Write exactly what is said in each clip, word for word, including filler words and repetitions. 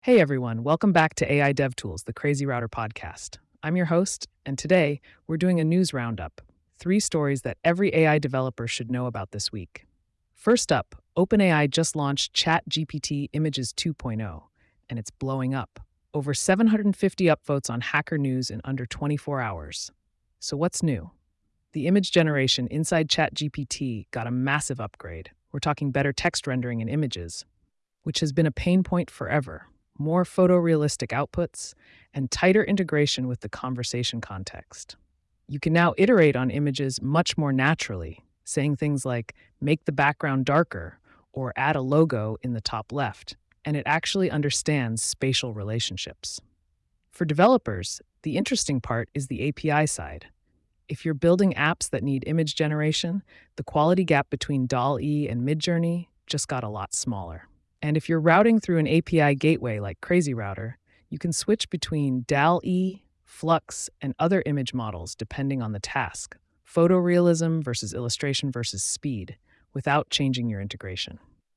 Hey everyone, welcome back to A I DevTools, the Crazy Router podcast. I'm your host, and today we're doing a news roundup. Three stories that every A I developer should know about this week. First up, OpenAI just launched ChatGPT Images 2.0, and it's blowing up. Over seven hundred fifty upvotes on Hacker News in under twenty-four hours. So what's new? The image generation inside ChatGPT got a massive upgrade. We're talking better text rendering in images, which has been a pain point forever. More photorealistic outputs, and tighter integration with the conversation context. You can now iterate on images much more naturally, saying things like, make the background darker, or add a logo in the top left, and it actually understands spatial relationships. For developers, the interesting part is the A P I side. If you're building apps that need image generation, the quality gap between D A L L-E and Midjourney just got a lot smaller. And if you're routing through an A P I gateway like Crazy Router, you can switch between D A L L-E, Flux, and other image models depending on the task, photorealism versus illustration versus speed, without changing your integration.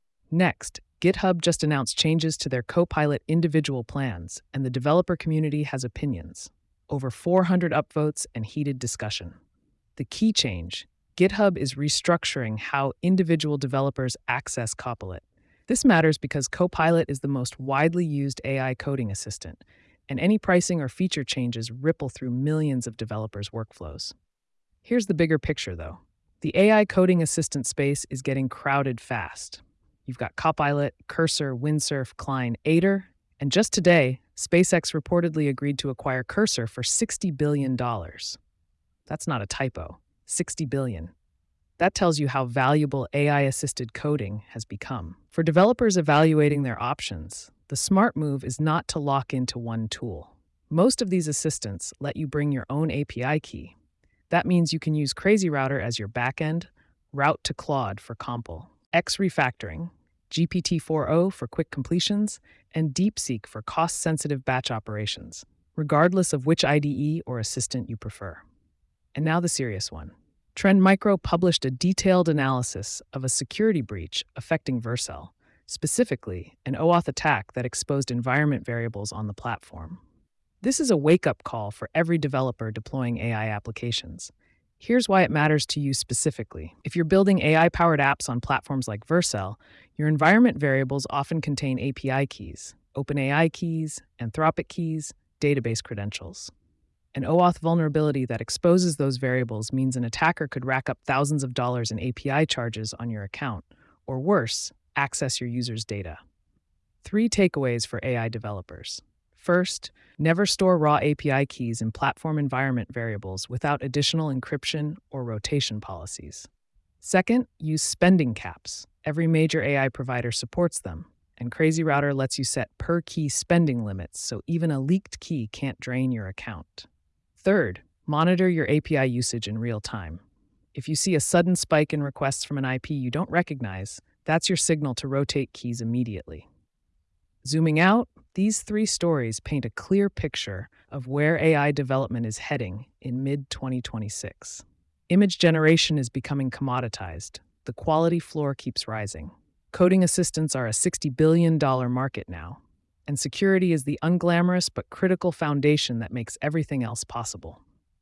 Next, GitHub just announced changes to their Copilot individual plans, and the developer community has opinions. Over four hundred upvotes and heated discussion. The key change, GitHub is restructuring how individual developers access Copilot. This matters because Copilot is the most widely used A I coding assistant, and any pricing or feature changes ripple through millions of developers' workflows. Here's the bigger picture, though. The A I coding assistant space is getting crowded fast. You've got Copilot, Cursor, Windsurf, Klein, Aider, and just today, SpaceX reportedly agreed to acquire Cursor for sixty billion dollars. That's not a typo, sixty billion dollars. That tells you how valuable A I-assisted coding has become. For developers evaluating their options, the smart move is not to lock into one tool. Most of these assistants let you bring your own A P I key. That means you can use Crazy Router as your backend, route to Claude for compil, X refactoring, G P T four o for quick completions, and DeepSeek for cost-sensitive batch operations, regardless of which I D E or assistant you prefer. And now the serious one. Trend Micro published a detailed analysis of a security breach affecting Vercel, specifically an OAuth attack that exposed environment variables on the platform. This is a wake-up call for every developer deploying A I applications. Here's why it matters to you specifically. If you're building A I-powered apps on platforms like Vercel, your environment variables often contain A P I keys, OpenAI keys, Anthropic keys, database credentials. An OAuth vulnerability that exposes those variables means an attacker could rack up thousands of dollars in A P I charges on your account, or worse, access your users' data. Three takeaways for A I developers. First, never store raw A P I keys in platform environment variables without additional encryption or rotation policies. Second, use spending caps. Every major A I provider supports them, and Crazy Router lets you set per-key spending limits so even a leaked key can't drain your account. Third, monitor your A P I usage in real time. If you see a sudden spike in requests from an I P you don't recognize, that's your signal to rotate keys immediately. Zooming out, these three stories paint a clear picture of where A I development is heading in mid twenty twenty-six. Image generation is becoming commoditized. The quality floor keeps rising. Coding assistants are a sixty billion dollars market now. And security is the unglamorous but critical foundation that makes everything else possible.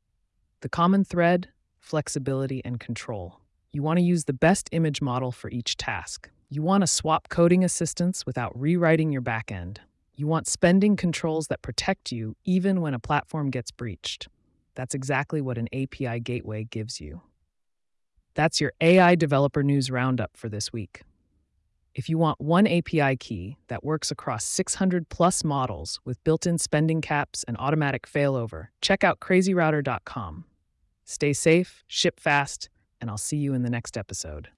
The common thread, flexibility, and control. You want to use the best image model for each task. You want to swap coding assistants without rewriting your backend. You want spending controls that protect you even when a platform gets breached. That's exactly what an A P I gateway gives you. That's your A I Developer News Roundup for this week. If you want one A P I key that works across six hundred plus models with built-in spending caps and automatic failover, check out crazy router dot com. Stay safe, ship fast, and I'll see you in the next episode.